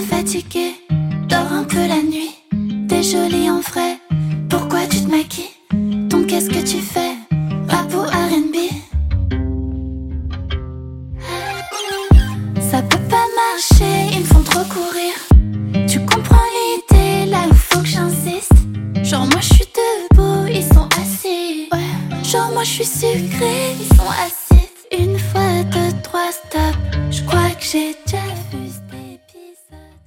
fatiguée, dors un peu la nuit. T'es jolie en vrai, pourquoi tu te maquilles? Donc qu'est-ce que tu fais? Rap ou R&B? Ça peut pas marcher, ils me font trop courir. Tu comprends l'idée, là où faut que j'insiste. Genre moi je suis debout, ils sont assis. Ouais. Genre moi je suis sucré, ils sont acides. Une fois, deux, trois, stop. Je crois que j'ai déjà